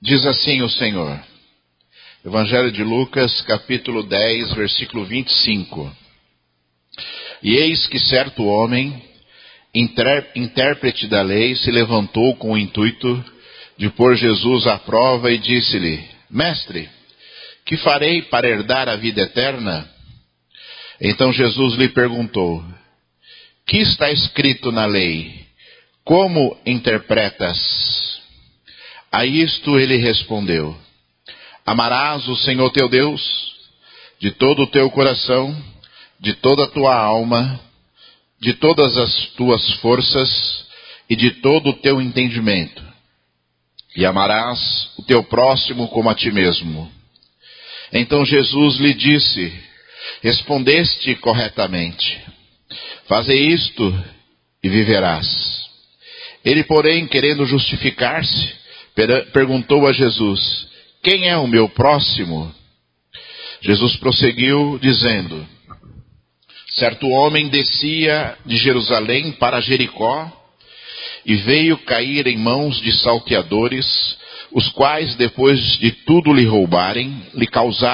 Diz assim o Senhor. Evangelho de Lucas, capítulo 10, versículo 25. E eis que certo homem, intérprete da lei, se levantou com o intuito de pôr Jesus à prova e disse-lhe: Mestre, que farei para herdar a vida eterna? Então Jesus lhe perguntou: Que está escrito na lei? Como interpretas? A isto ele respondeu: Amarás o Senhor teu Deus de todo o teu coração, de toda a tua alma, de todas as tuas forças e de todo o teu entendimento. E amarás o teu próximo como a ti mesmo. Então Jesus lhe disse: Respondeste corretamente. Faze isto e viverás. Ele, porém, querendo justificar-se, perguntou a Jesus: Quem é o meu próximo? Jesus prosseguiu dizendo: Certo homem descia de Jerusalém para Jericó e veio cair em mãos de salteadores, os quais, depois de tudo lhe roubarem, lhe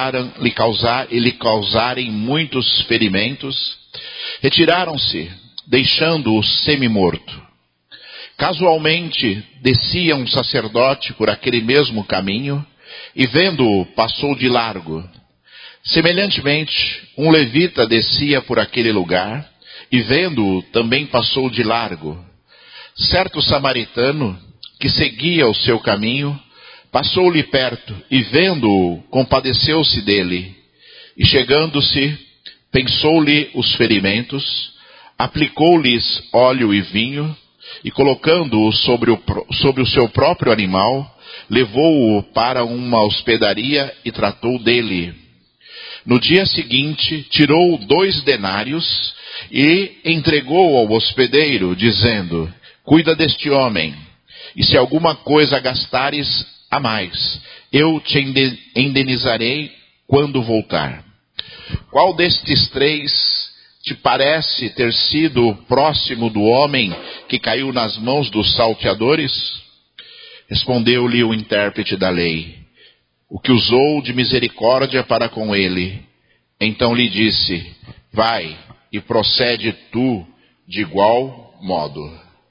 causarem muitos ferimentos, retiraram-se, deixando-o semi-morto. Casualmente descia um sacerdote por aquele mesmo caminho e, vendo-o, passou de largo. Semelhantemente, um levita descia por aquele lugar e, vendo-o, também passou de largo. Certo samaritano, que seguia o seu caminho, passou-lhe perto e, vendo-o, compadeceu-se dele. E, chegando-se, pensou-lhe os ferimentos, aplicou-lhes óleo e vinho, e colocando-o sobre o seu próprio animal, levou-o para uma hospedaria e tratou dele. No dia seguinte, tirou 2 denários e entregou ao hospedeiro, dizendo: Cuida deste homem, e se alguma coisa gastares a mais, eu te indenizarei quando voltar. Qual destes 3 te parece ter sido o próximo do homem que caiu nas mãos dos salteadores? Respondeu-lhe o intérprete da lei: O que usou de misericórdia para com ele. Então lhe disse: Vai e procede tu de igual modo.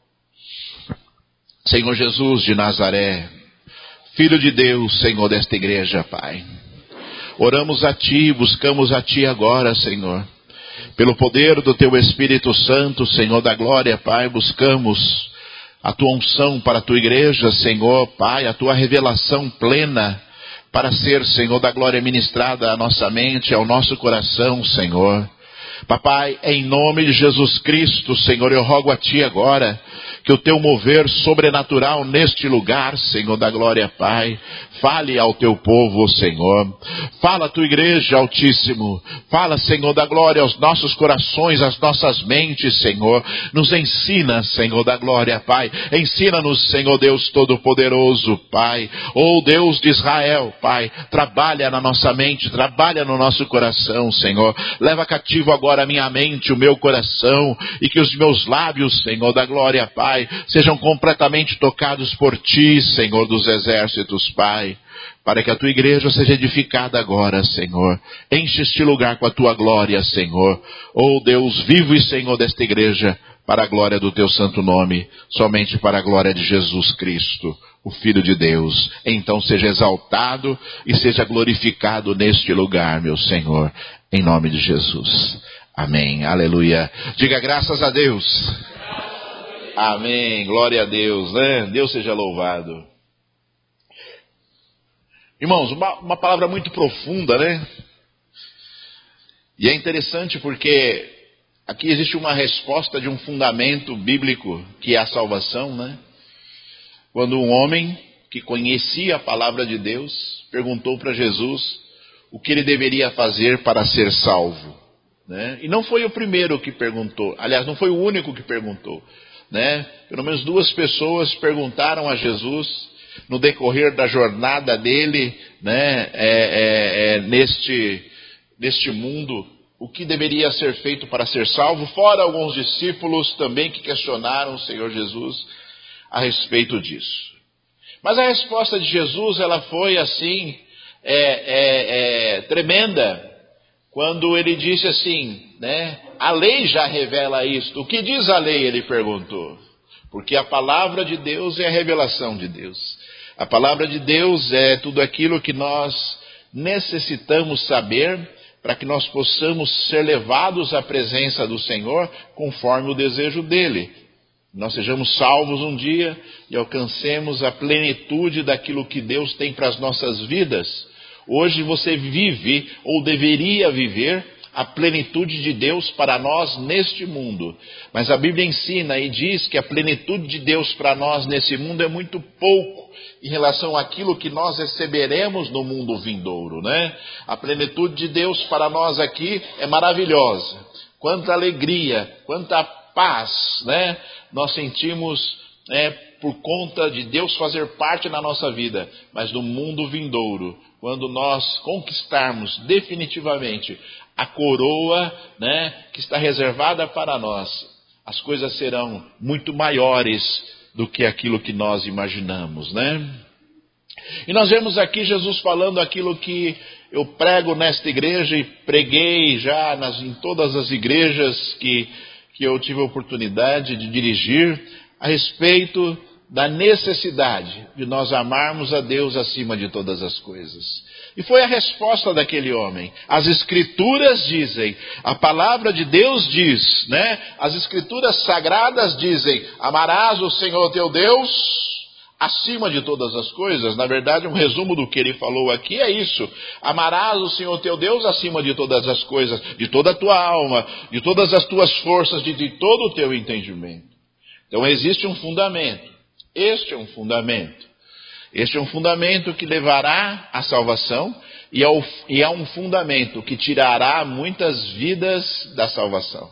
Senhor Jesus de Nazaré, Filho de Deus, Senhor desta igreja, Pai, oramos a Ti, buscamos a Ti agora, Senhor. Pelo poder do Teu Espírito Santo, Senhor da glória, Pai, buscamos a Tua unção para a Tua igreja, Senhor, Pai, a Tua revelação plena para ser, Senhor da glória, ministrada à nossa mente, ao nosso coração, Senhor. Papai, em nome de Jesus Cristo, Senhor, eu rogo a Ti agora que o Teu mover sobrenatural neste lugar, Senhor da glória, Pai, fale ao Teu povo, Senhor. Fala a Tua igreja, Altíssimo. Fala, Senhor da glória, aos nossos corações, às nossas mentes, Senhor. Nos ensina, Senhor da glória, Pai. Ensina-nos, Senhor Deus Todo-Poderoso, Pai. Oh Deus de Israel, Pai, trabalha na nossa mente, trabalha no nosso coração, Senhor. Leva cativo agora a minha mente, o meu coração, e que os meus lábios, Senhor da glória, Pai, sejam completamente tocados por Ti, Senhor dos exércitos, Pai, para que a Tua igreja seja edificada agora, Senhor. Enche este lugar com a Tua glória, Senhor. Oh Deus vivo e Senhor desta igreja, para a glória do Teu santo nome, somente para a glória de Jesus Cristo, o Filho de Deus. Então seja exaltado e seja glorificado neste lugar, meu Senhor, em nome de Jesus. Amém, aleluia. Diga graças a Deus. Amém, glória a Deus, né? Deus seja louvado. Irmãos, uma palavra muito profunda, né? E é interessante porque aqui existe uma resposta de um fundamento bíblico, que é a salvação, né? Quando um homem que conhecia a palavra de Deus perguntou para Jesus o que ele deveria fazer para ser salvo, né? E não foi o primeiro que perguntou, aliás, não foi o único que perguntou, né? Pelo menos 2 pessoas perguntaram a Jesus no decorrer da jornada dele, né, neste mundo, o que deveria ser feito para ser salvo, fora alguns discípulos também que questionaram o Senhor Jesus a respeito disso. Mas a resposta de Jesus, ela foi assim, tremenda, quando ele disse assim, né? A lei já revela isto. O que diz a lei? Ele perguntou. Porque a palavra de Deus é a revelação de Deus. A palavra de Deus é tudo aquilo que nós necessitamos saber para que nós possamos ser levados à presença do Senhor conforme o desejo dele. Nós sejamos salvos um dia e alcancemos a plenitude daquilo que Deus tem para as nossas vidas. Hoje você vive ou deveria viver a plenitude de Deus para nós neste mundo. Mas a Bíblia ensina e diz que a plenitude de Deus para nós nesse mundo é muito pouco em relação àquilo que nós receberemos no mundo vindouro, né? A plenitude de Deus para nós aqui é maravilhosa. Quanta alegria, quanta paz, né? Nós sentimos por conta de Deus fazer parte na nossa vida. Mas no mundo vindouro, quando nós conquistarmos definitivamente a coroa, né, que está reservada para nós, as coisas serão muito maiores do que aquilo que nós imaginamos, né? E nós vemos aqui Jesus falando aquilo que eu prego nesta igreja e preguei já em todas as igrejas que eu tive a oportunidade de dirigir, a respeito da necessidade de nós amarmos a Deus acima de todas as coisas. E foi a resposta daquele homem. As Escrituras dizem, a palavra de Deus diz, né? As Escrituras sagradas dizem, amarás o Senhor teu Deus acima de todas as coisas. Na verdade, um resumo do que ele falou aqui é isso. Amarás o Senhor teu Deus acima de todas as coisas, de toda a tua alma, de todas as tuas forças, de todo o teu entendimento. Então existe um fundamento. Este é um fundamento. Este é um fundamento que levará à salvação e é um fundamento que tirará muitas vidas da salvação.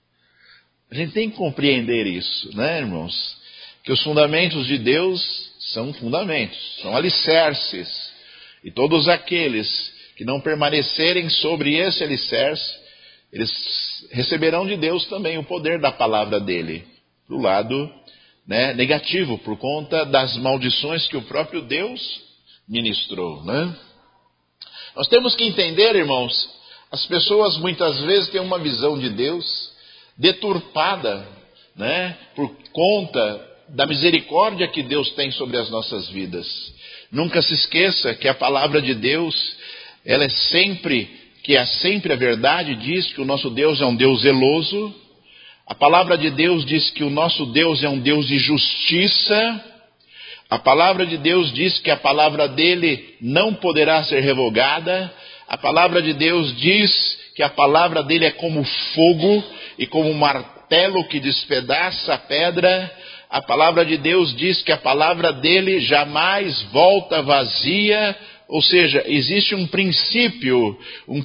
A gente tem que compreender isso, né, irmãos? Que os fundamentos de Deus são fundamentos, são alicerces. E todos aqueles que não permanecerem sobre esse alicerce, eles receberão de Deus também o poder da palavra dele, do lado negativo, por conta das maldições que o próprio Deus ministrou, né? Nós temos que entender, irmãos, as pessoas muitas vezes têm uma visão de Deus deturpada, né, por conta da misericórdia que Deus tem sobre as nossas vidas. Nunca se esqueça que a palavra de Deus, ela é sempre a verdade, diz que o nosso Deus é um Deus zeloso. A palavra de Deus diz que o nosso Deus é um Deus de justiça. A palavra de Deus diz que a palavra dele não poderá ser revogada. A palavra de Deus diz que a palavra dele é como fogo e como um martelo que despedaça a pedra. A palavra de Deus diz que a palavra dele jamais volta vazia. Ou seja, existe um princípio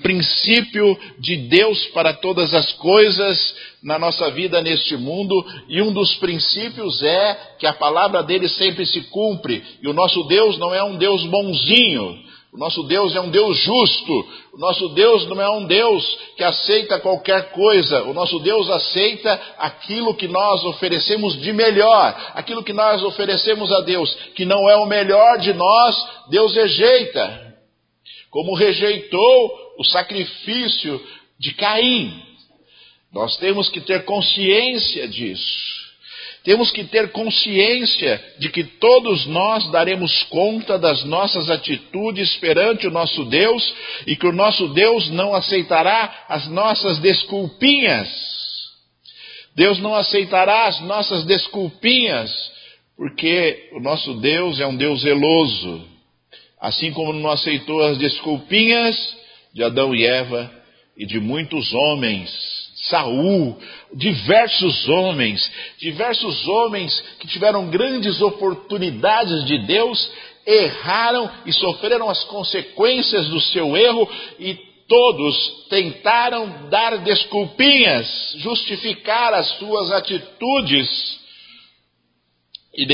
de Deus para todas as coisas na nossa vida neste mundo, e um dos princípios é que a palavra dele sempre se cumpre, e o nosso Deus não é um Deus bonzinho, o nosso Deus é um Deus justo, o nosso Deus não é um Deus que aceita qualquer coisa, o nosso Deus aceita aquilo que nós oferecemos de melhor, aquilo que nós oferecemos a Deus, que não é o melhor de nós, Deus rejeita, como rejeitou o sacrifício de Caim. Nós temos que ter consciência disso. Temos que ter consciência de que todos nós daremos conta das nossas atitudes perante o nosso Deus e que o nosso Deus não aceitará as nossas desculpinhas. Deus não aceitará as nossas desculpinhas, porque o nosso Deus é um Deus zeloso. Assim como não aceitou as desculpinhas de Adão e Eva e de muitos homens, Saul, diversos homens que tiveram grandes oportunidades de Deus, erraram e sofreram as consequências do seu erro, e todos tentaram dar desculpinhas, justificar as suas atitudes, e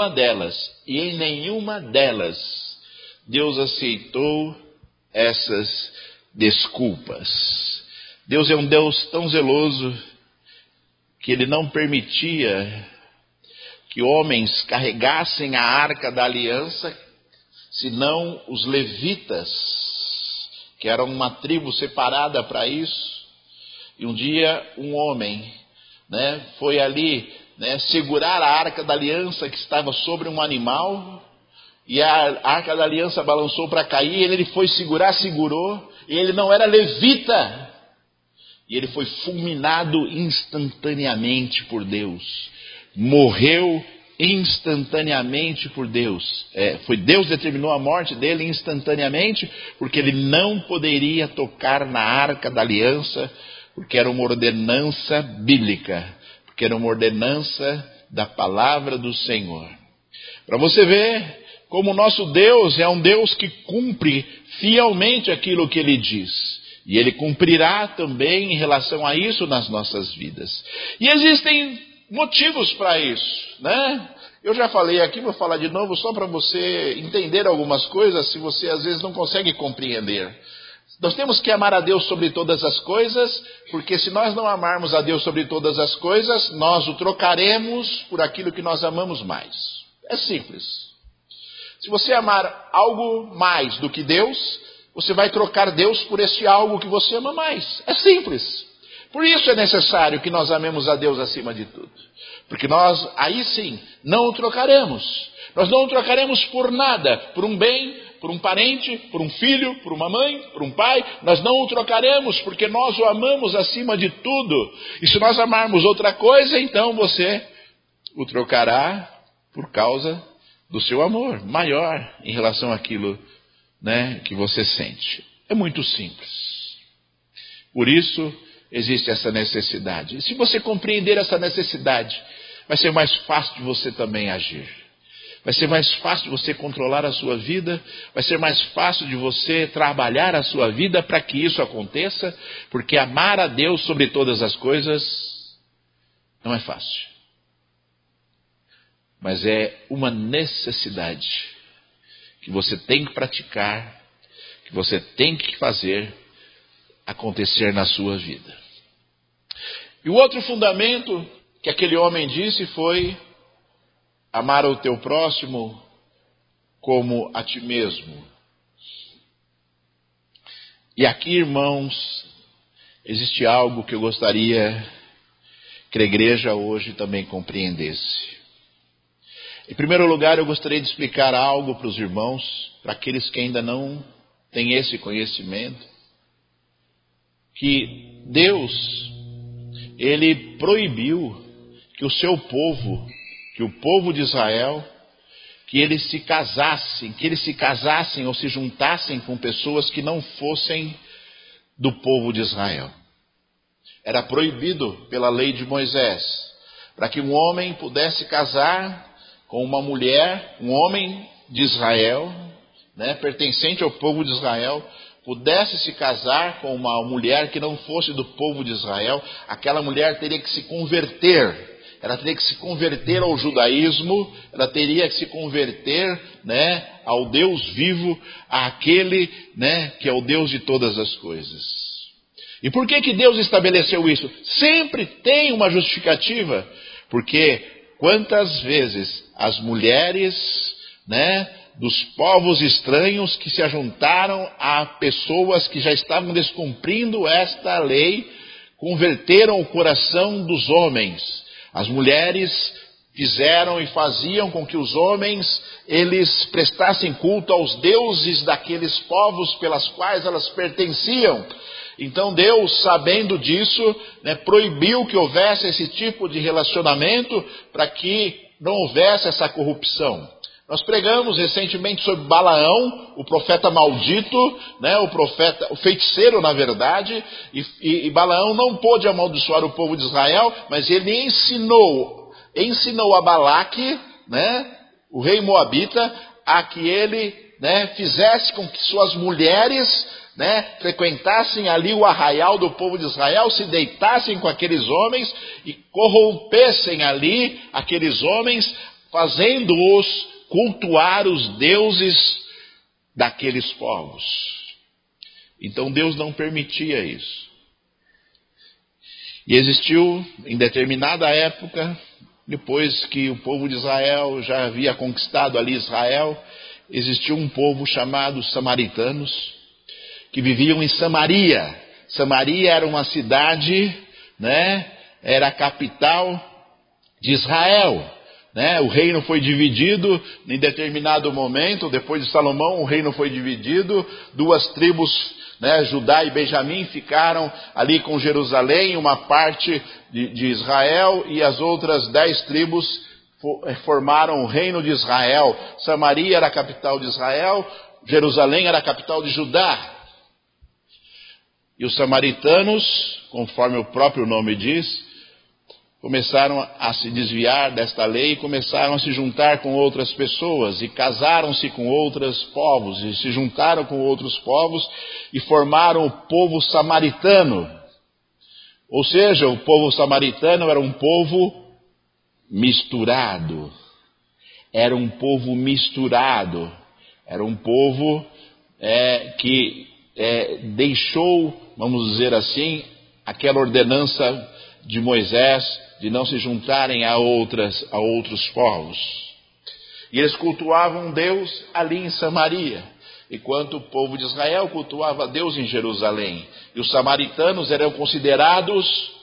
em nenhuma delas, Deus aceitou essas desculpas. Deus é um Deus tão zeloso que ele não permitia que homens carregassem a arca da aliança, senão os levitas, que eram uma tribo separada para isso. E um dia um homem, foi ali, segurar a arca da aliança que estava sobre um animal, e a arca da aliança balançou para cair, ele foi segurar, segurou, e ele não era levita, e ele foi fulminado instantaneamente por Deus, morreu instantaneamente por Deus. Deus determinou a morte dele instantaneamente, porque ele não poderia tocar na arca da aliança, porque era uma ordenança bíblica, porque era uma ordenança da palavra do Senhor. Para você ver como o nosso Deus é um Deus que cumpre fielmente aquilo que Ele diz. E Ele cumprirá também em relação a isso nas nossas vidas. E existem motivos para isso, Eu já falei aqui, vou falar de novo, só para você entender algumas coisas, se você às vezes não consegue compreender. Nós temos que amar a Deus sobre todas as coisas, porque se nós não amarmos a Deus sobre todas as coisas, nós o trocaremos por aquilo que nós amamos mais. É simples. Se você amar algo mais do que Deus, você vai trocar Deus por esse algo que você ama mais. É simples. Por isso é necessário que nós amemos a Deus acima de tudo. Porque nós, aí sim, não o trocaremos. Nós não o trocaremos por nada, por um bem, por um parente, por um filho, por uma mãe, por um pai. Nós não o trocaremos porque nós o amamos acima de tudo. E se nós amarmos outra coisa, então você o trocará por causa do seu amor maior em relação àquilo, que você sente. É muito simples. Por isso existe essa necessidade. E se você compreender essa necessidade, vai ser mais fácil de você também agir. Vai ser mais fácil de você controlar a sua vida, vai ser mais fácil de você trabalhar a sua vida para que isso aconteça, porque amar a Deus sobre todas as coisas não é fácil. Mas é uma necessidade que você tem que praticar, que você tem que fazer acontecer na sua vida. E o outro fundamento que aquele homem disse foi: amar o teu próximo como a ti mesmo. E aqui, irmãos, existe algo que eu gostaria que a igreja hoje também compreendesse. Em primeiro lugar, eu gostaria de explicar algo para os irmãos, para aqueles que ainda não têm esse conhecimento, que Deus, Ele proibiu que o seu povo, que o povo de Israel, que eles se casassem ou se juntassem com pessoas que não fossem do povo de Israel. Era proibido pela lei de Moisés, para que um homem pudesse casar com uma mulher, um homem de Israel, pertencente ao povo de Israel, pudesse se casar com uma mulher que não fosse do povo de Israel, aquela mulher teria que se converter. Ela teria que se converter ao judaísmo, ela teria que se converter, ao Deus vivo, àquele, que é o Deus de todas as coisas. E por que Deus estabeleceu isso? Sempre tem uma justificativa, porque quantas vezes as mulheres, dos povos estranhos que se ajuntaram a pessoas que já estavam descumprindo esta lei, converteram o coração dos homens. As mulheres fizeram e faziam com que os homens, eles prestassem culto aos deuses daqueles povos pelas quais elas pertenciam. Então Deus, sabendo disso, proibiu que houvesse esse tipo de relacionamento para que não houvesse essa corrupção. Nós pregamos recentemente sobre Balaão, o profeta maldito, o feiticeiro na verdade, e Balaão não pôde amaldiçoar o povo de Israel, mas ele ensinou a Balaque, o rei moabita, a que ele fizesse com que suas mulheres frequentassem ali o arraial do povo de Israel, se deitassem com aqueles homens e corrompessem ali aqueles homens, fazendo-os cultuar os deuses daqueles povos. Então Deus não permitia isso. E existiu, em determinada época, depois que o povo de Israel já havia conquistado ali Israel, existiu um povo chamado samaritanos, que viviam em Samaria. Samaria era uma cidade, né? Era a capital de Israel, né? O reino foi dividido em determinado momento, depois de Salomão, o reino foi dividido, 2 tribos, né, Judá e Benjamim, ficaram ali com Jerusalém, uma parte de Israel, e as outras 10 tribos formaram o reino de Israel. Samaria era a capital de Israel, Jerusalém era a capital de Judá. E os samaritanos, conforme o próprio nome diz, começaram a se desviar desta lei e começaram a se juntar com outras pessoas, e casaram-se com outros povos, e se juntaram com outros povos, e formaram o povo samaritano. Ou seja, o povo samaritano era um povo misturado. Era um povo misturado. Era um povo que deixou, vamos dizer assim, aquela ordenança de Moisés de não se juntarem a outros povos. E eles cultuavam Deus ali em Samaria, enquanto o povo de Israel cultuava Deus em Jerusalém. E os samaritanos eram considerados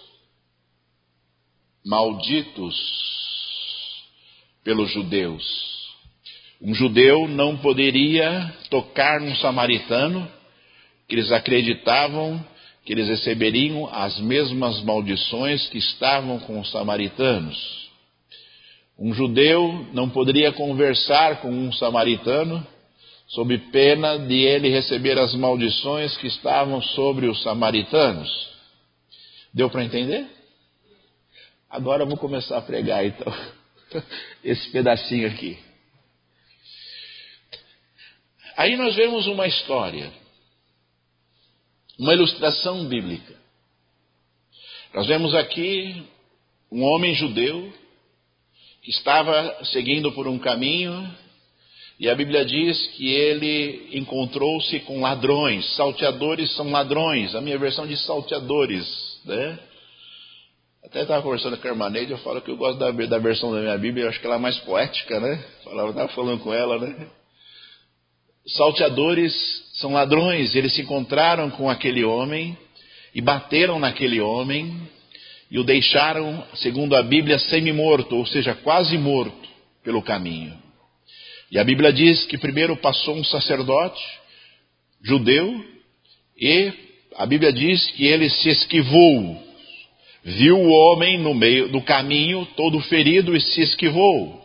malditos pelos judeus. Um judeu não poderia tocar num samaritano, que eles acreditavam que eles receberiam as mesmas maldições que estavam com os samaritanos. Um judeu não poderia conversar com um samaritano, sob pena de ele receber as maldições que estavam sobre os samaritanos. Deu para entender? Agora eu vou começar a pregar, então, esse pedacinho aqui. Aí nós vemos uma história, uma ilustração bíblica. Nós vemos aqui um homem judeu que estava seguindo por um caminho, e a Bíblia diz que ele encontrou-se com ladrões. Salteadores são ladrões. A minha versão diz salteadores, né? Até estava conversando com a irmã Neide, eu falo que eu gosto da versão da minha Bíblia, eu acho que ela é mais poética, né? Estava falando com ela, né? Salteadores são ladrões. Eles se encontraram com aquele homem e bateram naquele homem e o deixaram, segundo a Bíblia, semi-morto, ou seja, quase morto pelo caminho. E a Bíblia diz que primeiro passou um sacerdote judeu e a Bíblia diz que ele se esquivou, viu o homem no meio do caminho todo ferido e se esquivou.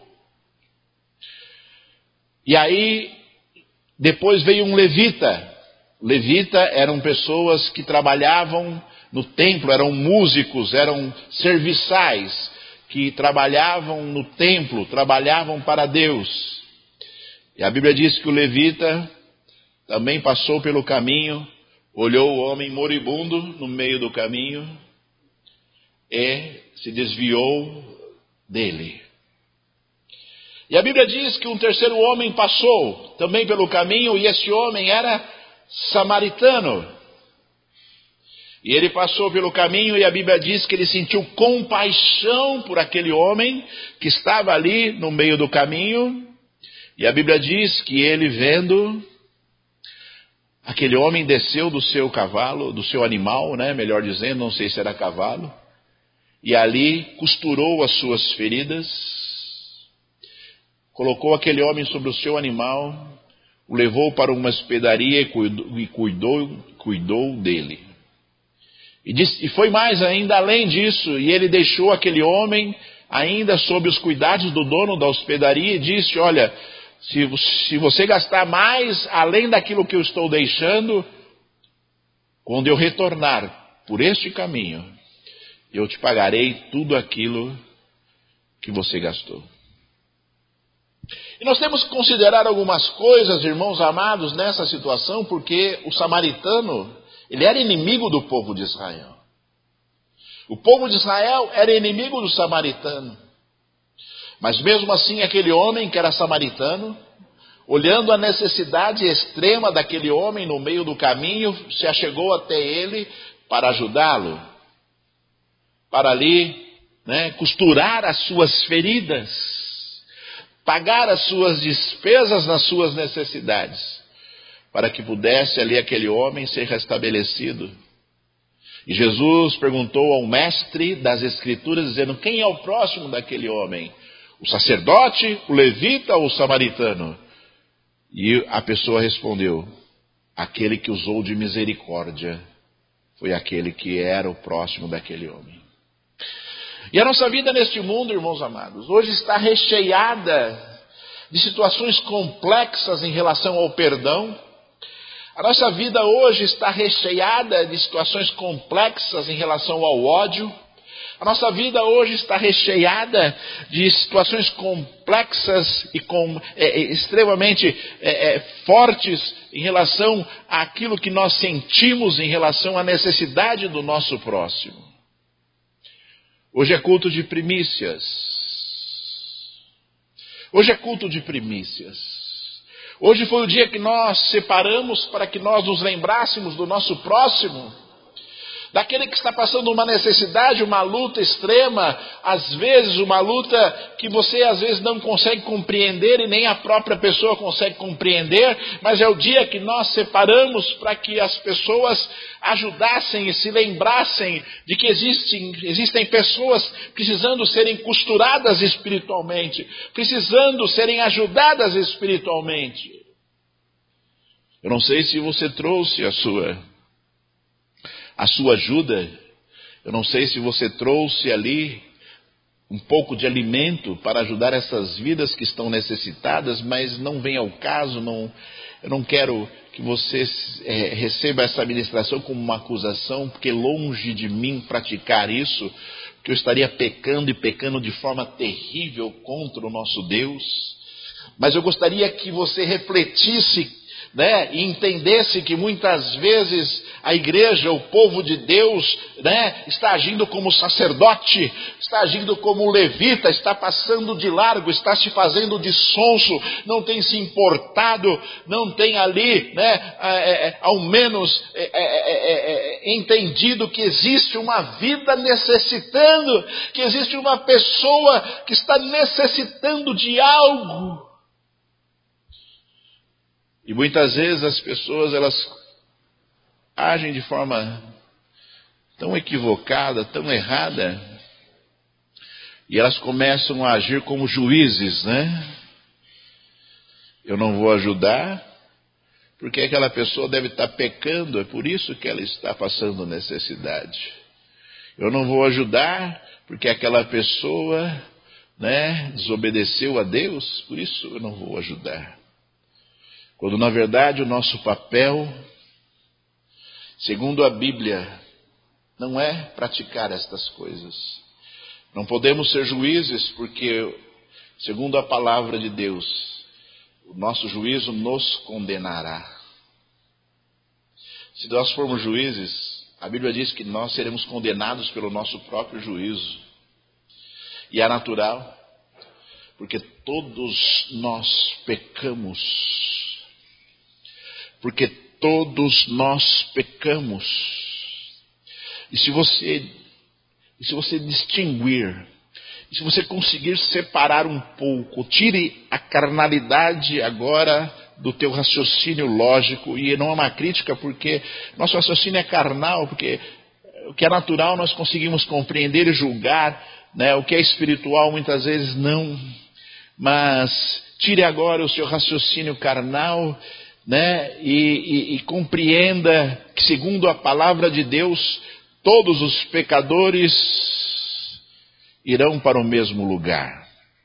E aí depois veio um levita. Levita eram pessoas que trabalhavam no templo, eram músicos, eram serviçais, que trabalhavam no templo, trabalhavam para Deus. E a Bíblia diz que o levita também passou pelo caminho, olhou o homem moribundo no meio do caminho e se desviou dele. E a Bíblia diz que um terceiro homem passou também pelo caminho, e esse homem era samaritano. E ele passou pelo caminho, e a Bíblia diz que ele sentiu compaixão por aquele homem que estava ali no meio do caminho. E a Bíblia diz que ele, vendo aquele homem, desceu do seu cavalo, do seu animal, né, melhor dizendo, não sei se era cavalo, e ali costurou as suas feridas, colocou aquele homem sobre o seu animal, o levou para uma hospedaria e cuidou dele. E foi mais ainda além disso, e ele deixou aquele homem ainda sob os cuidados do dono da hospedaria e disse: olha, se você gastar mais além daquilo que eu estou deixando, quando eu retornar por este caminho, eu te pagarei tudo aquilo que você gastou. E nós temos que considerar algumas coisas, irmãos amados, nessa situação, porque o samaritano, ele era inimigo do povo de Israel. O povo de Israel era inimigo do samaritano. Mas mesmo assim, aquele homem que era samaritano, olhando a necessidade extrema daquele homem no meio do caminho, se achegou até ele para ajudá-lo, para ali, né, costurar as suas feridas, pagar as suas despesas nas suas necessidades, para que pudesse ali aquele homem ser restabelecido. E Jesus perguntou ao mestre das Escrituras, dizendo: quem é o próximo daquele homem? O sacerdote, o levita ou o samaritano? E a pessoa respondeu: aquele que usou de misericórdia foi aquele que era o próximo daquele homem. E a nossa vida neste mundo, irmãos amados, hoje está recheada de situações complexas em relação ao perdão. A nossa vida hoje está recheada de situações complexas em relação ao ódio. A nossa vida hoje está recheada de situações complexas e extremamente fortes em relação àquilo que nós sentimos em relação à necessidade do nosso próximo. Hoje é culto de primícias. Hoje é culto de primícias. Hoje foi o dia que nós separamos para que nós nos lembrássemos do nosso próximo, daquele que está passando uma necessidade, uma luta extrema, às vezes uma luta que você às vezes não consegue compreender e nem a própria pessoa consegue compreender, mas é o dia que nós separamos para que as pessoas ajudassem e se lembrassem de que existem pessoas precisando serem costuradas espiritualmente, precisando serem ajudadas espiritualmente. Eu não sei se você trouxe a sua ajuda, eu não sei se você trouxe ali um pouco de alimento para ajudar essas vidas que estão necessitadas, mas não vem ao caso, eu não quero que você receba essa ministração como uma acusação, porque longe de mim praticar isso, porque eu estaria pecando e pecando de forma terrível contra o nosso Deus, mas eu gostaria que você refletisse, né, e entendesse que muitas vezes a igreja, o povo de Deus, né, está agindo como sacerdote, está agindo como levita, está passando de largo, está se fazendo de sonso, não tem se importado, não tem ali, né, ao menos entendido que existe uma vida necessitando, que existe uma pessoa que está necessitando de algo. E muitas vezes as pessoas, elas agem de forma tão equivocada, tão errada, e elas começam a agir como juízes, né? Eu não vou ajudar, porque aquela pessoa deve estar pecando, é por isso que ela está passando necessidade. Eu não vou ajudar, porque aquela pessoa, né, desobedeceu a Deus, por isso eu não vou ajudar. Quando na verdade o nosso papel, segundo a Bíblia, não é praticar estas coisas. Não podemos ser juízes porque, segundo a palavra de Deus, o nosso juízo nos condenará. Se nós formos juízes, a Bíblia diz que nós seremos condenados pelo nosso próprio juízo. E é natural, porque todos nós pecamos. Porque todos nós pecamos. E se você distinguir, e se você conseguir separar um pouco, tire a carnalidade agora do teu raciocínio lógico, e não é uma crítica, porque nosso raciocínio é carnal, porque o que é natural nós conseguimos compreender e julgar, né? O que é espiritual muitas vezes não. Mas tire agora o seu raciocínio carnal, né? E compreenda que, segundo a palavra de Deus, todos os pecadores irão para o mesmo lugar.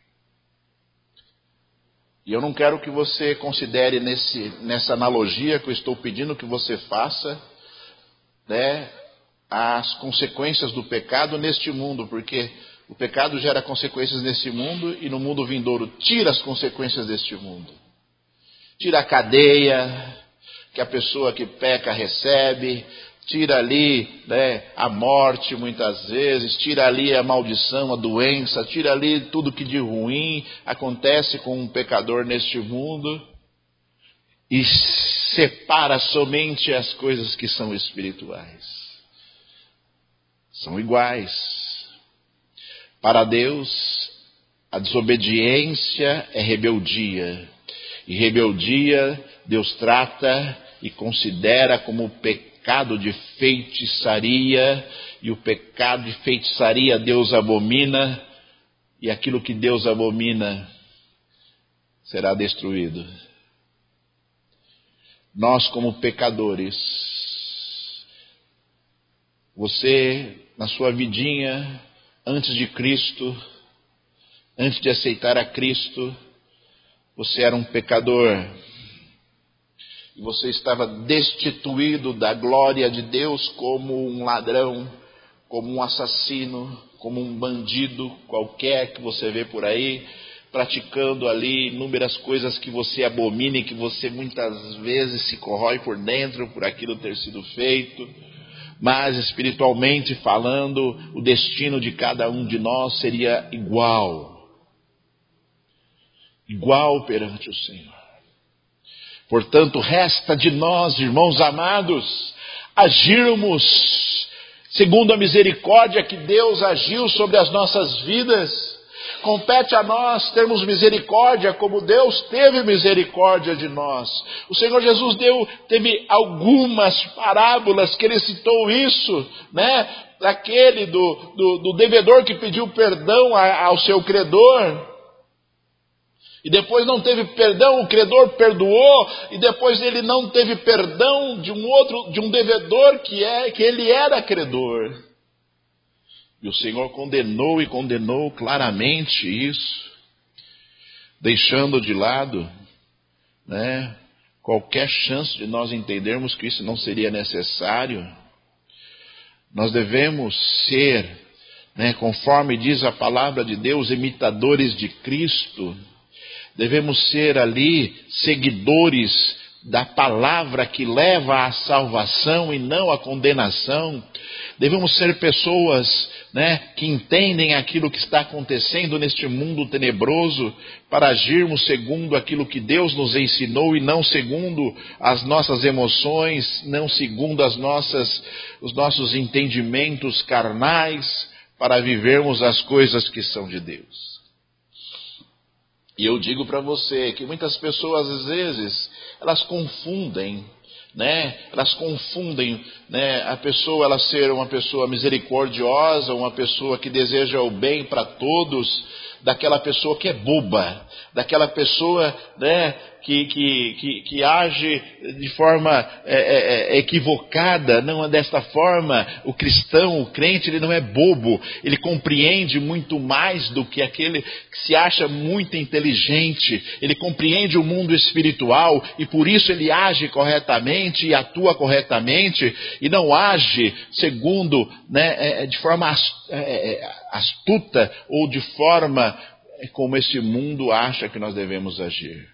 E eu não quero que você considere nessa analogia que eu estou pedindo que você faça, né, as consequências do pecado neste mundo, porque o pecado gera consequências neste mundo e no mundo vindouro tira as consequências deste mundo. Tira a cadeia que a pessoa que peca recebe, tira ali, né, a morte muitas vezes, tira ali a maldição, a doença, tira ali tudo que de ruim acontece com um pecador neste mundo e separa somente as coisas que são espirituais. São iguais. Para Deus, a desobediência é rebeldia. E rebeldia Deus trata e considera como pecado de feitiçaria. E o pecado de feitiçaria Deus abomina. E aquilo que Deus abomina será destruído. Nós, como pecadores, você, na sua vidinha, antes de Cristo, antes de aceitar a Cristo, você era um pecador. E você estava destituído da glória de Deus como um ladrão, como um assassino, como um bandido qualquer que você vê por aí, praticando ali inúmeras coisas que você abomina e que você muitas vezes se corrói por dentro por aquilo ter sido feito. Mas espiritualmente falando, o destino de cada um de nós seria igual perante o Senhor. Portanto, resta de nós, irmãos amados, agirmos segundo a misericórdia que Deus agiu sobre as nossas vidas. Compete a nós termos misericórdia como Deus teve misericórdia de nós. O Senhor Jesus teve algumas parábolas que ele citou isso, né? Daquele do devedor que pediu perdão ao seu credor. E depois não teve perdão, o credor perdoou, e depois ele não teve perdão de um devedor que ele era credor. E o Senhor condenou claramente isso, deixando de lado, né, qualquer chance de nós entendermos que isso não seria necessário. Nós devemos ser, né, conforme diz a palavra de Deus, imitadores de Cristo. Devemos ser ali seguidores da palavra que leva à salvação e não à condenação. Devemos ser pessoas, né, que entendem aquilo que está acontecendo neste mundo tenebroso para agirmos segundo aquilo que Deus nos ensinou e não segundo as nossas emoções, não segundo os nossos entendimentos carnais, para vivermos as coisas que são de Deus. E eu digo para você que muitas pessoas, às vezes, elas confundem, né? A pessoa, ela ser uma pessoa misericordiosa, uma pessoa que deseja o bem para todos, daquela pessoa que é boba, daquela pessoa, né, que age de forma equivocada. Não é desta forma. O cristão, o crente, ele não é bobo, ele compreende muito mais do que aquele que se acha muito inteligente. Ele compreende o mundo espiritual e por isso ele age corretamente e atua corretamente e não age segundo, né, de forma astuta ou de forma como esse mundo acha que nós devemos agir.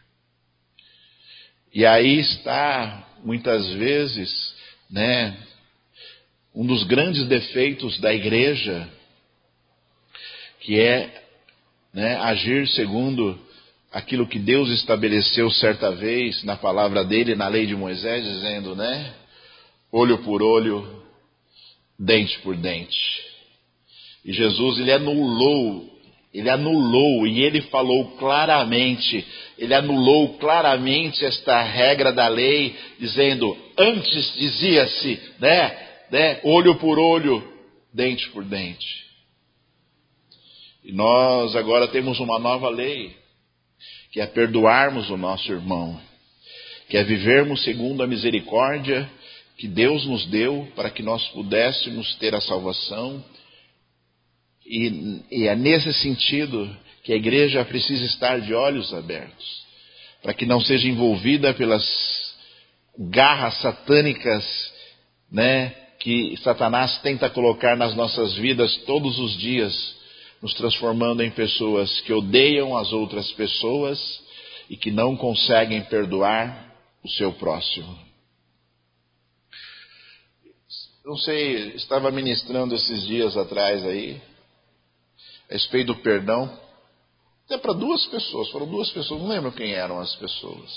E aí está, muitas vezes, né, um dos grandes defeitos da igreja, que é, né, agir segundo aquilo que Deus estabeleceu certa vez na palavra dele, na lei de Moisés, dizendo, né, olho por olho, dente por dente. E Jesus, ele anulou e ele falou claramente, ele anulou claramente esta regra da lei, dizendo, antes dizia-se, né, olho por olho, dente por dente. E nós agora temos uma nova lei, que é perdoarmos o nosso irmão, que é vivermos segundo a misericórdia que Deus nos deu para que nós pudéssemos ter a salvação. E é nesse sentido que a igreja precisa estar de olhos abertos, para que não seja envolvida pelas garras satânicas, né, que Satanás tenta colocar nas nossas vidas todos os dias, nos transformando em pessoas que odeiam as outras pessoas e que não conseguem perdoar o seu próximo. Não sei, estava ministrando esses dias atrás aí, a respeito do perdão, até para duas pessoas, foram duas pessoas, não lembro quem eram as pessoas.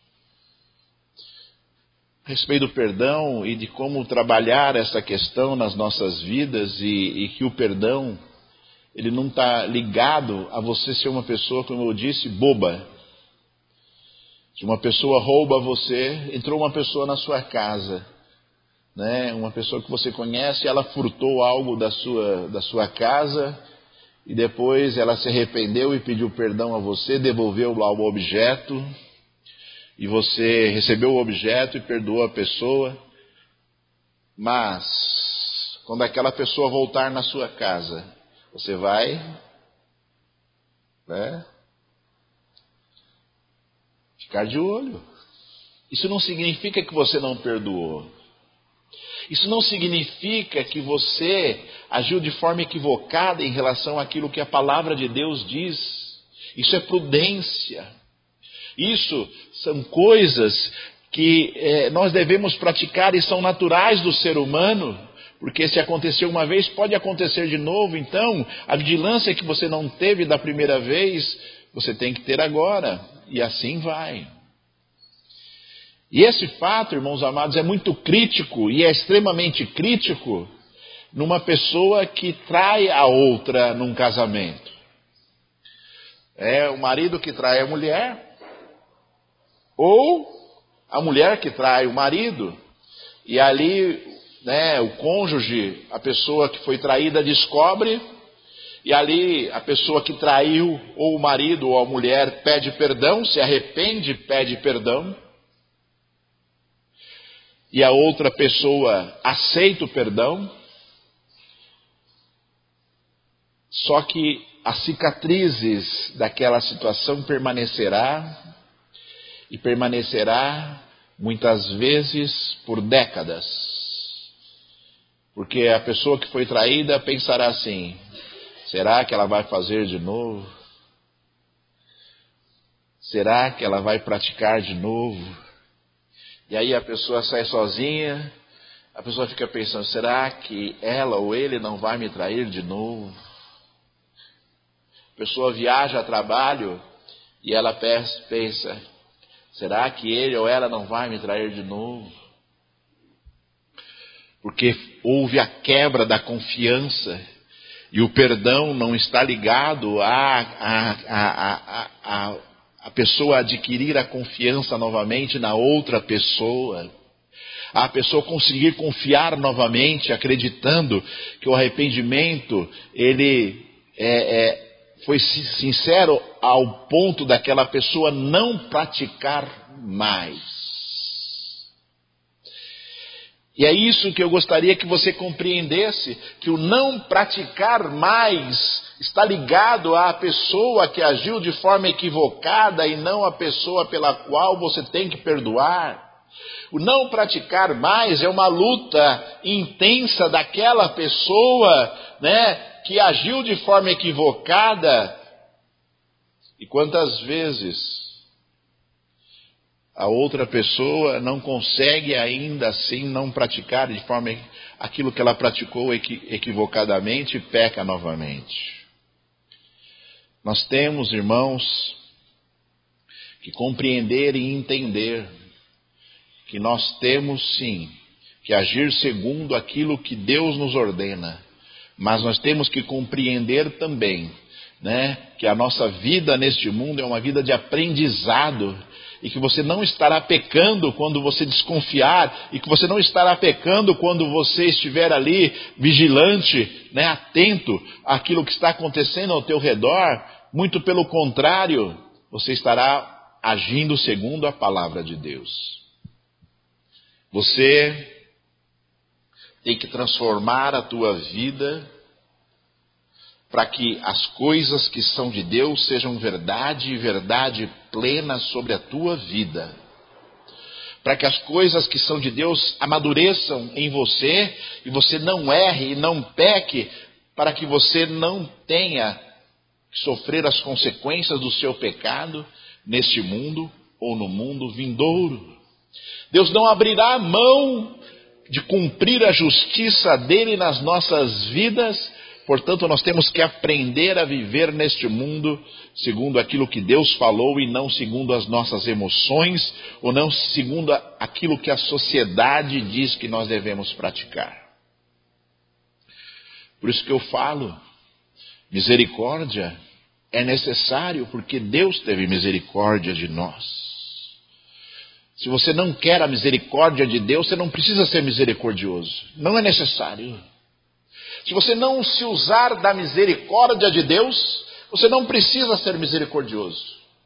A respeito do perdão e de como trabalhar essa questão nas nossas vidas e que o perdão, ele não está ligado a você ser uma pessoa, como eu disse, boba. Se uma pessoa rouba você, entrou uma pessoa na sua casa, né? Uma pessoa que você conhece, ela furtou algo da sua casa, e depois ela se arrependeu e pediu perdão a você, devolveu lá o objeto, e você recebeu o objeto e perdoou a pessoa. Mas, quando aquela pessoa voltar na sua casa, você vai, né, ficar de olho. Isso não significa que você não perdoou. Isso não significa que você agiu de forma equivocada em relação àquilo que a palavra de Deus diz. Isso é prudência. Isso são coisas que nós devemos praticar e são naturais do ser humano, porque se aconteceu uma vez, pode acontecer de novo. Então, a vigilância que você não teve da primeira vez, você tem que ter agora, e assim vai. E esse fato, irmãos amados, é muito crítico, e é extremamente crítico numa pessoa que trai a outra num casamento. É o marido que trai a mulher, ou a mulher que trai o marido, e ali, né, o cônjuge, a pessoa que foi traída descobre, e ali a pessoa que traiu, ou o marido ou a mulher, pede perdão, se arrepende, pede perdão, e a outra pessoa aceita o perdão, só que as cicatrizes daquela situação permanecerá, e permanecerá muitas vezes por décadas. Porque a pessoa que foi traída pensará assim: será que ela vai fazer de novo? Será que ela vai praticar de novo? E aí a pessoa sai sozinha, a pessoa fica pensando: será que ela ou ele não vai me trair de novo? A pessoa viaja a trabalho e ela pensa: será que ele ou ela não vai me trair de novo? Porque houve a quebra da confiança, e o perdão não está ligado a pessoa adquirir a confiança novamente na outra pessoa. A pessoa conseguir confiar novamente, acreditando que o arrependimento, ele foi sincero ao ponto daquela pessoa não praticar mais. E é isso que eu gostaria que você compreendesse, que o não praticar mais está ligado à pessoa que agiu de forma equivocada e não à pessoa pela qual você tem que perdoar. O não praticar mais é uma luta intensa daquela pessoa, né, que agiu de forma equivocada. E quantas vezes a outra pessoa não consegue ainda assim não praticar de forma aquilo que ela praticou equivocadamente e peca novamente. Nós temos, irmãos, que compreender e entender que nós temos sim que agir segundo aquilo que Deus nos ordena, mas nós temos que compreender também, né, que a nossa vida neste mundo é uma vida de aprendizado, e que você não estará pecando quando você desconfiar, e que você não estará pecando quando você estiver ali vigilante, né, atento àquilo que está acontecendo ao teu redor. Muito pelo contrário, você estará agindo segundo a palavra de Deus. Você tem que transformar a tua vida para que as coisas que são de Deus sejam verdade e verdade plena sobre a tua vida. Para que as coisas que são de Deus amadureçam em você e você não erre e não peque, para que você não tenha que sofrer as consequências do seu pecado neste mundo ou no mundo vindouro. Deus não abrirá mão de cumprir a justiça dele nas nossas vidas. Portanto, nós temos que aprender a viver neste mundo segundo aquilo que Deus falou e não segundo as nossas emoções, ou não segundo aquilo que a sociedade diz que nós devemos praticar. Por isso que eu falo, Misericórdia é necessário porque Deus teve misericórdia de nós. Se você não quer a misericórdia de Deus, você não precisa ser misericordioso. Não é necessário. Se você não se usar da misericórdia de Deus, você não precisa ser misericordioso.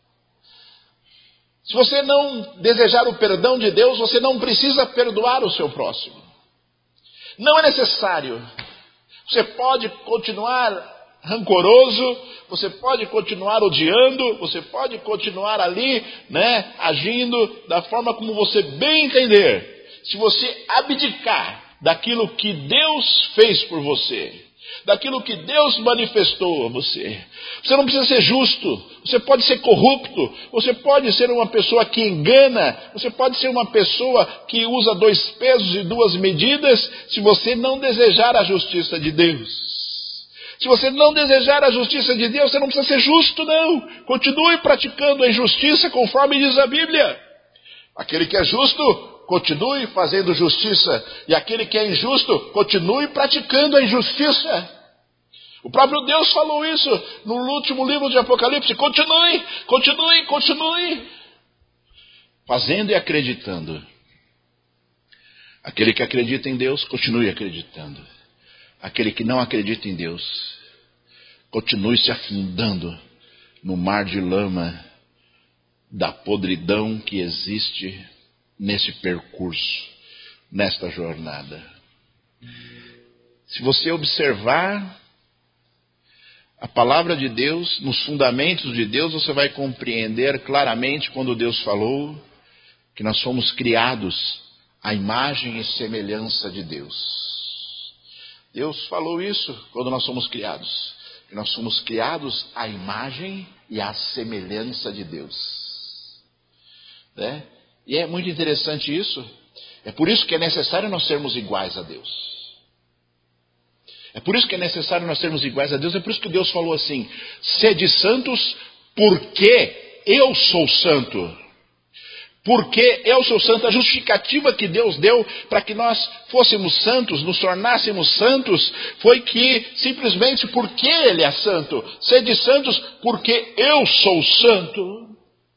Se você não desejar o perdão de Deus, você não precisa perdoar o seu próximo. Não é necessário. Você pode continuar rancoroso, você pode continuar odiando, você pode continuar ali, agindo da forma como você bem entender. Se você abdicar daquilo que Deus fez por você, daquilo que Deus manifestou a você. Você não precisa ser justo, você pode ser corrupto, você pode ser uma pessoa que engana, você pode ser uma pessoa que usa 2 pesos e 2 medidas, se você não desejar a justiça de Deus. Se você não desejar a justiça de Deus, você não precisa ser justo, não. Continue praticando a injustiça conforme diz a Bíblia. Aquele que é justo, continue fazendo justiça. E aquele que é injusto, continue praticando a injustiça. O próprio Deus falou isso no último livro de Apocalipse. Continue. Fazendo e acreditando. Aquele que acredita em Deus, continue acreditando. Aquele que não acredita em Deus, continue se afundando no mar de lama da podridão que existe nesse percurso, nesta jornada. Se você observar a palavra de Deus, nos fundamentos de Deus, você vai compreender claramente quando Deus falou que nós fomos criados à imagem e semelhança de Deus. Deus falou isso quando nós somos criados. Que nós somos criados à imagem e à semelhança de Deus. E é muito interessante isso. É por isso que é necessário nós sermos iguais a Deus. É por isso que é necessário nós sermos iguais a Deus. É por isso que Deus falou assim: sede santos porque eu sou santo. Porque eu sou santo. A justificativa que Deus deu para que nós fôssemos santos, nos tornássemos santos, foi que simplesmente porque Ele é santo. Sede santos porque eu sou santo.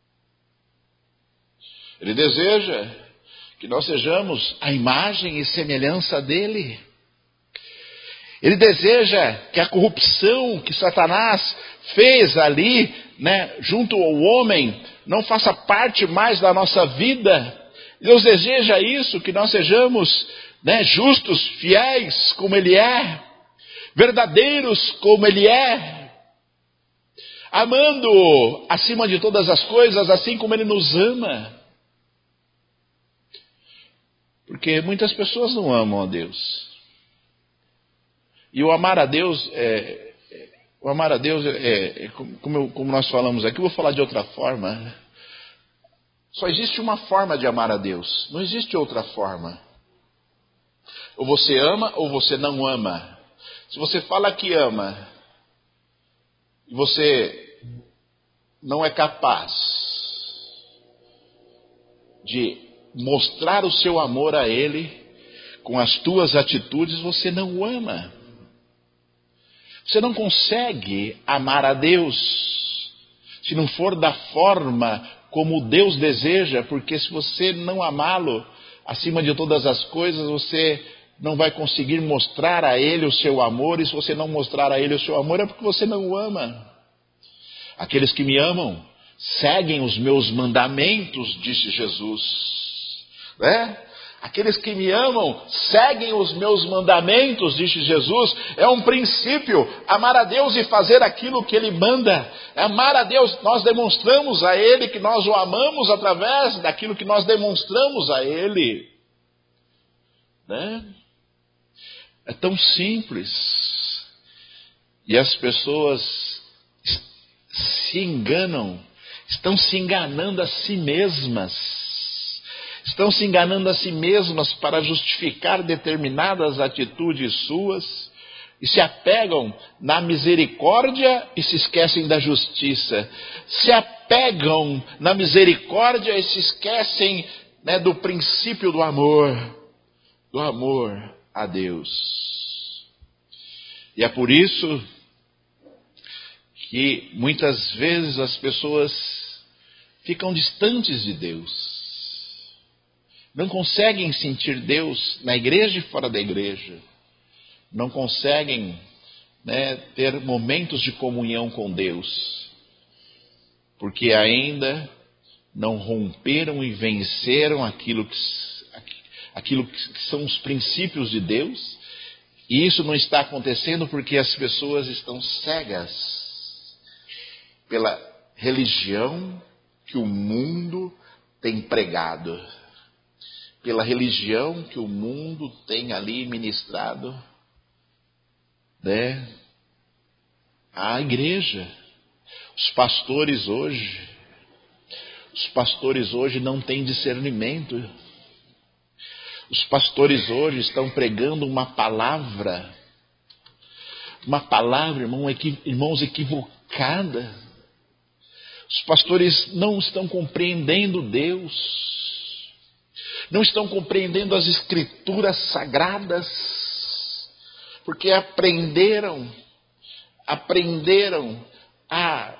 Ele deseja que nós sejamos a imagem e semelhança dEle. Ele deseja que a corrupção que Satanás fez ali, junto ao homem, não faça parte mais da nossa vida. Deus deseja isso, que nós sejamos justos, fiéis como Ele é, verdadeiros como Ele é, amando acima de todas as coisas, assim como Ele nos ama. Porque muitas pessoas não amam a Deus. E o amar a Deus como nós falamos aqui, eu vou falar de outra forma. Só existe uma forma de amar a Deus, não existe outra forma. Ou você ama ou você não ama. Se você fala que ama e você não é capaz de mostrar o seu amor a Ele com as tuas atitudes, você não o ama. Você não consegue amar a Deus se não for da forma como Deus deseja, porque se você não amá-lo acima de todas as coisas, você não vai conseguir mostrar a Ele o seu amor, e se você não mostrar a Ele o seu amor é porque você não o ama. Aqueles que me amam seguem os meus mandamentos, disse Jesus. Aqueles que me amam seguem os meus mandamentos, disse Jesus. É um princípio, amar a Deus e fazer aquilo que Ele manda. Amar a Deus, nós demonstramos a Ele que nós o amamos através daquilo que nós demonstramos a Ele. É tão simples. E as pessoas se enganam, estão se enganando a si mesmas. Estão se enganando a si mesmas para justificar determinadas atitudes suas e se apegam na misericórdia e se esquecem da justiça. Se apegam na misericórdia e se esquecem do princípio do amor a Deus. E é por isso que muitas vezes as pessoas ficam distantes de Deus. Não conseguem sentir Deus na igreja e fora da igreja. Não conseguem, ter momentos de comunhão com Deus. Porque ainda não romperam e venceram aquilo que são os princípios de Deus. E isso não está acontecendo porque as pessoas estão cegas pela religião que o mundo tem pregado, pela religião que o mundo tem ali ministrado, à igreja. Os pastores hoje não têm discernimento. Os pastores hoje estão pregando uma palavra, irmãos, equivocada. Os pastores não estão compreendendo Deus, não estão compreendendo as escrituras sagradas, porque aprenderam a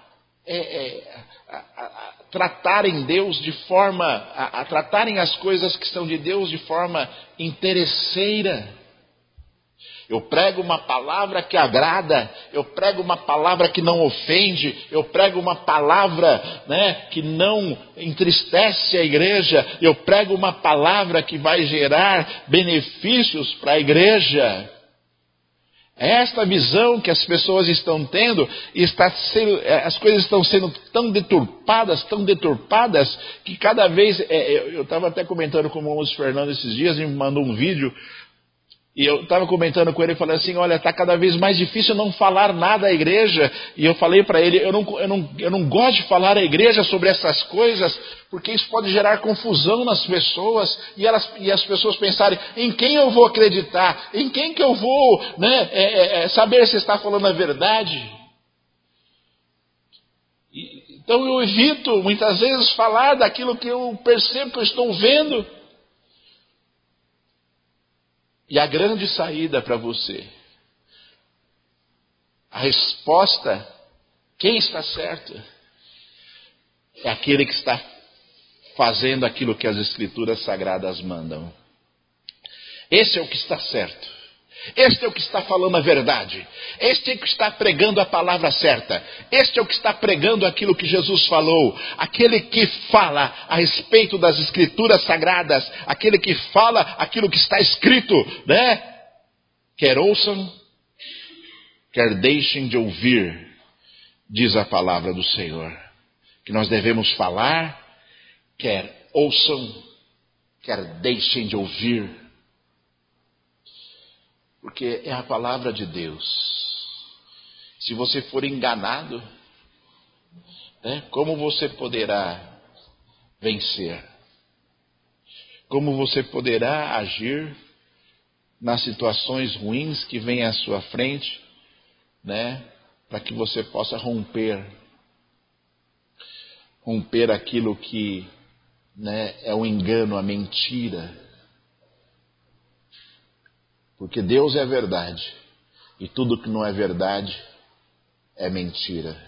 tratarem Deus a tratarem as coisas que são de Deus de forma interesseira. Eu prego uma palavra que agrada, eu prego uma palavra que não ofende, eu prego uma palavra, que não entristece a igreja, eu prego uma palavra que vai gerar benefícios para a igreja. É esta visão que as pessoas estão tendo, e as coisas estão sendo tão deturpadas, que cada vez... eu estava até comentando com o irmão Fernando esses dias, ele me mandou um vídeo, e eu estava comentando com ele, falando assim, olha, está cada vez mais difícil não falar nada à igreja. E eu falei para ele, eu não gosto de falar à igreja sobre essas coisas, porque isso pode gerar confusão nas pessoas, e as pessoas pensarem, em quem eu vou acreditar? Em quem que eu vou saber se está falando a verdade? Então eu evito, muitas vezes, falar daquilo que eu percebo que eu estou vendo. E a grande saída para você, a resposta, quem está certo, é aquele que está fazendo aquilo que as Escrituras Sagradas mandam. Esse é o que está certo. Este é o que está falando a verdade. Este é o que está pregando a palavra certa. Este é o que está pregando aquilo que Jesus falou. Aquele que fala a respeito das Escrituras Sagradas. Aquele que fala aquilo que está escrito, Quer ouçam, quer deixem de ouvir, diz a palavra do Senhor. Que nós devemos falar, quer ouçam, quer deixem de ouvir. Porque é a palavra de Deus. Se você for enganado, como você poderá vencer? Como você poderá agir nas situações ruins que vêm à sua frente, para que você possa romper aquilo que é o engano, a mentira. Porque Deus é a verdade, e tudo que não é verdade é mentira.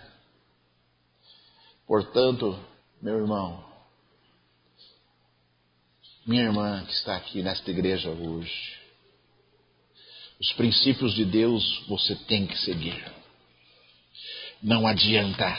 Portanto, meu irmão, minha irmã que está aqui nesta igreja hoje, os princípios de Deus você tem que seguir. Não adianta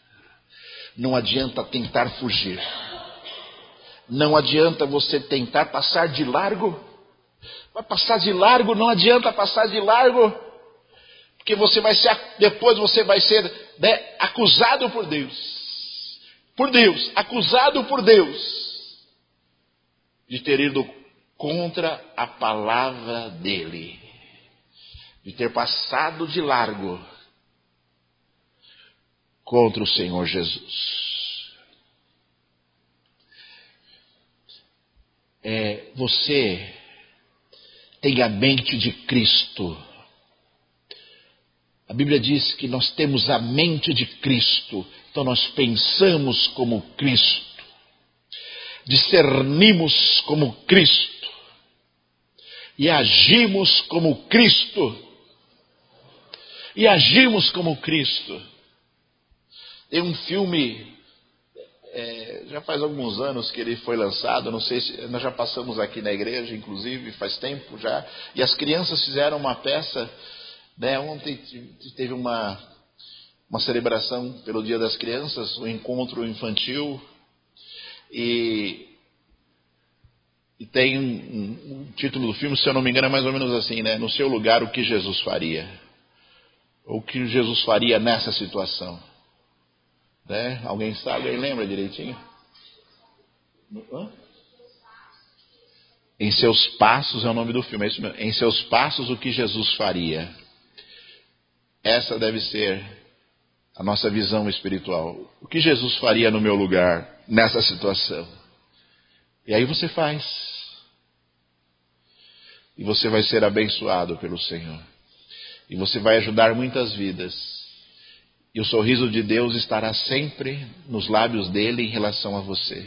tentar fugir. Não adianta você tentar passar de largo. Vai passar de largo, não adianta passar de largo, porque depois você vai ser acusado por Deus, acusado por Deus, de ter ido contra a palavra dele, de ter passado de largo contra o Senhor Jesus. Você tem a mente de Cristo. A Bíblia diz que nós temos a mente de Cristo. Então nós pensamos como Cristo. Discernimos como Cristo. E agimos como Cristo. Tem um filme, já faz alguns anos que ele foi lançado, não sei se nós já passamos aqui na igreja, inclusive, faz tempo já, e as crianças fizeram uma peça, né? Ontem teve uma celebração pelo Dia das Crianças, um encontro infantil, e tem um título do filme, se eu não me engano, é mais ou menos assim, né? No seu lugar, o que Jesus faria? O que Jesus faria nessa situação? Né? Alguém sabe? Alguém lembra direitinho? Em seus passos é o nome do filme, é isso mesmo. Em seus passos, o que Jesus faria? Essa deve ser a nossa visão espiritual. O que Jesus faria no meu lugar, nessa situação? E aí você faz. E você vai ser abençoado pelo Senhor. E você vai ajudar muitas vidas. E o sorriso de Deus estará sempre nos lábios dele em relação a você.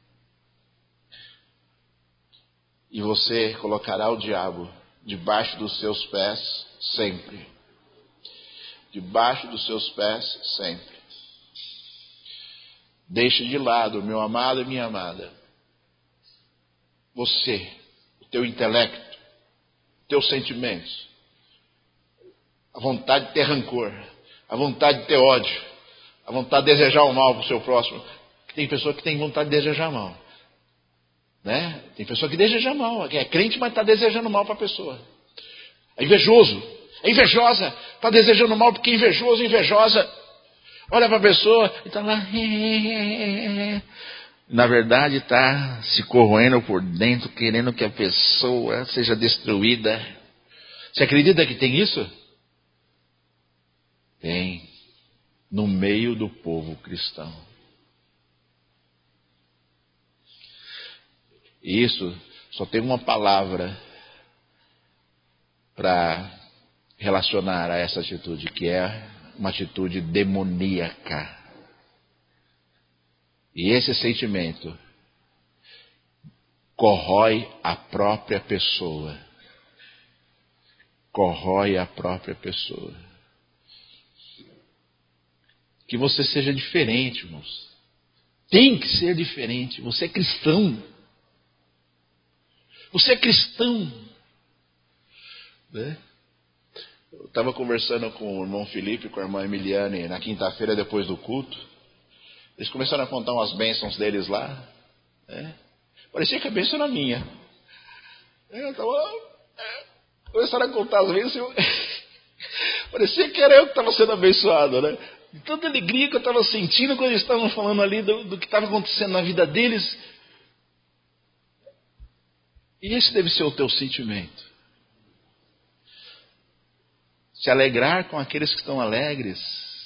E você colocará o diabo debaixo dos seus pés sempre. Debaixo dos seus pés sempre. Deixe de lado, meu amado e minha amada, você, o teu intelecto, teus sentimentos, a vontade de ter rancor, a vontade de ter ódio, a vontade de desejar o mal para o seu próximo. Tem pessoa que tem vontade de desejar mal, né? Tem pessoa que deseja mal, que é crente, mas está desejando mal para a pessoa. É invejoso, é invejosa, está desejando mal porque é invejoso, invejosa. Olha para a pessoa e está lá. Na verdade está se corroendo por dentro, querendo que a pessoa seja destruída. Você acredita que tem isso? Tem. No meio do povo cristão. E isso só tem uma palavra para relacionar a essa atitude, que é uma atitude demoníaca. E esse sentimento corrói a própria pessoa. Corrói a própria pessoa. Que você seja diferente, irmãos. Tem que ser diferente. Você é cristão. Você é cristão. Né? Eu estava conversando com o irmão Felipe, com a irmã Emiliane, na quinta-feira depois do culto. Eles começaram a contar umas bênçãos deles lá. Né? Parecia que a bênção era minha. Começaram a contar as bênçãos. Parecia que era eu que estava sendo abençoado, né? De tanta alegria que eu estava sentindo quando eles estavam falando ali do que estava acontecendo na vida deles. E esse deve ser o teu sentimento. Se alegrar com aqueles que estão alegres.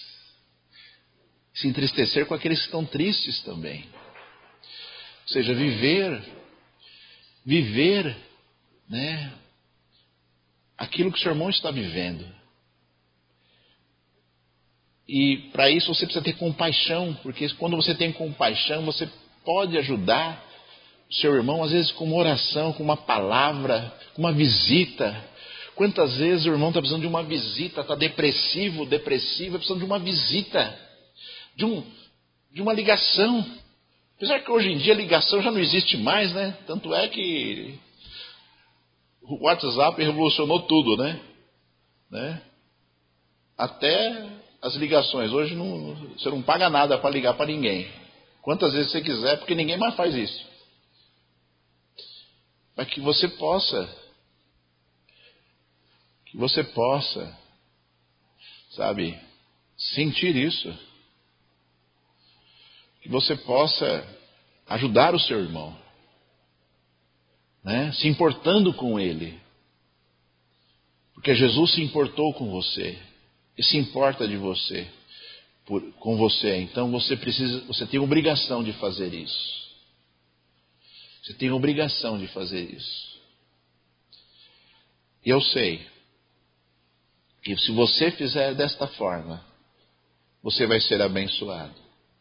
Se entristecer com aqueles que estão tristes também. Ou seja, viver, né, aquilo que o seu irmão está vivendo. E para isso você precisa ter compaixão, porque quando você tem compaixão, você pode ajudar o seu irmão, às vezes com uma oração, com uma palavra, com uma visita. Quantas vezes o irmão está precisando de uma visita, está depressiva, precisando de uma visita, de uma ligação. Apesar que hoje em dia a ligação já não existe mais, né? Tanto é que o WhatsApp revolucionou tudo, né? Até as ligações. Hoje você não paga nada para ligar para ninguém. Quantas vezes você quiser, porque ninguém mais faz isso. Para que você possa, sabe, sentir isso. Que você possa ajudar o seu irmão, né? Se importando com ele. Porque Jesus se importou com você. E se importa de você, com você. Então você tem obrigação de fazer isso. Você tem obrigação de fazer isso. E eu sei que se você fizer desta forma, você vai ser abençoado.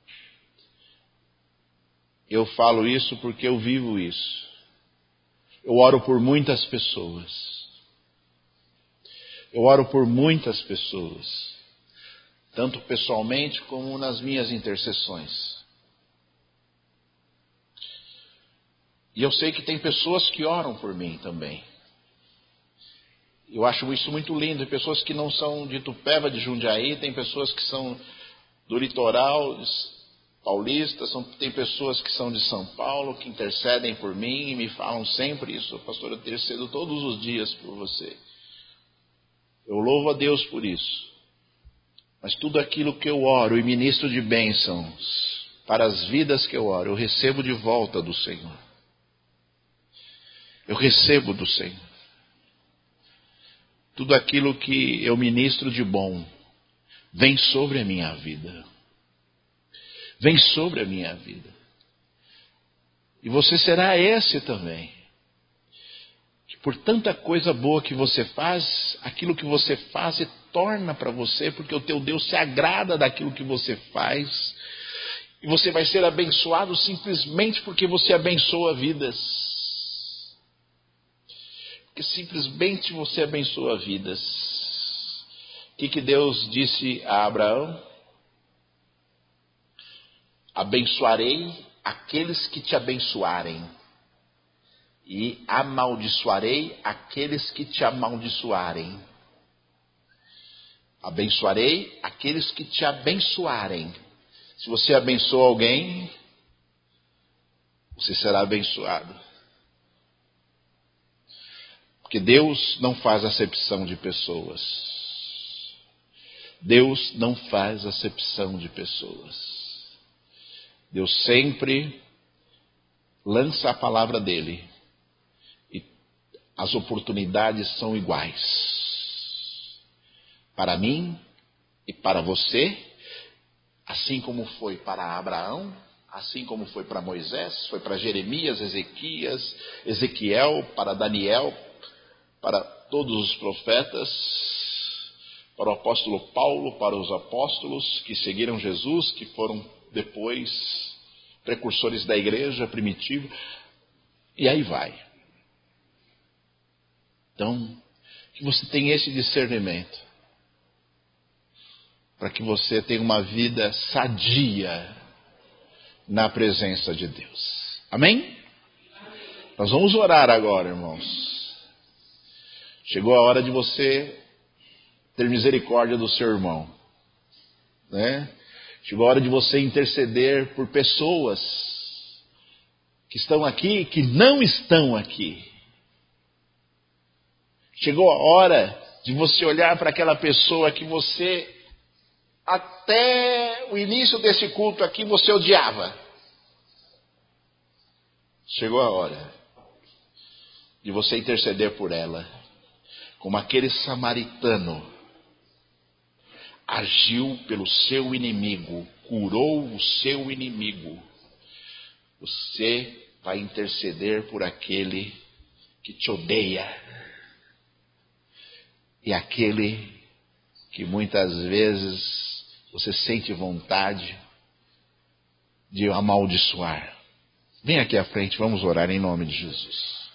Eu falo isso porque eu vivo isso. Eu oro por muitas pessoas. tanto pessoalmente como nas minhas intercessões. E eu sei que tem pessoas que oram por mim também. Eu acho isso muito lindo. Tem pessoas que não são de Itupeva, de Jundiaí, tem pessoas que são do litoral paulista, tem pessoas que são de São Paulo, que intercedem por mim e me falam sempre isso. Pastor, eu intercedo todos os dias por você. Eu louvo a Deus por isso. Mas tudo aquilo que eu oro e ministro de bênçãos para as vidas que eu oro, eu recebo de volta do Senhor. Eu recebo do Senhor. Tudo aquilo que eu ministro de bom vem sobre a minha vida. Vem sobre a minha vida. E você será esse também. Que por tanta coisa boa que você faz, aquilo que você faz se torna para você, porque o teu Deus se agrada daquilo que você faz. E você vai ser abençoado simplesmente porque você abençoa vidas. Porque simplesmente você abençoa vidas. O que Deus disse a Abraão? Abençoarei aqueles que te abençoarem, e amaldiçoarei aqueles que te amaldiçoarem. Abençoarei aqueles que te abençoarem. Se você abençoa alguém, você será abençoado. Porque Deus não faz acepção de pessoas. Deus não faz acepção de pessoas. Deus sempre lança a palavra dele. E as oportunidades são iguais. Para mim e para você, assim como foi para Abraão, assim como foi para Moisés, foi para Jeremias, Ezequiel, para Daniel, para todos os profetas, para o apóstolo Paulo, para os apóstolos que seguiram Jesus, que foram depois precursores da igreja primitiva, e aí vai. Então, que você tenha esse discernimento, para que você tenha uma vida sadia na presença de Deus. Amém? Nós vamos orar agora, irmãos. Chegou a hora de você ter misericórdia do seu irmão, né? Chegou a hora de você interceder por pessoas que estão aqui e que não estão aqui. Chegou a hora de você olhar para aquela pessoa que você, até o início desse culto aqui, você odiava. Chegou a hora de você interceder por ela, como aquele samaritano agiu pelo seu inimigo, curou o seu inimigo. Você vai interceder por aquele que te odeia e aquele que muitas vezes você sente vontade de amaldiçoar. Vem aqui à frente, vamos orar em nome de Jesus.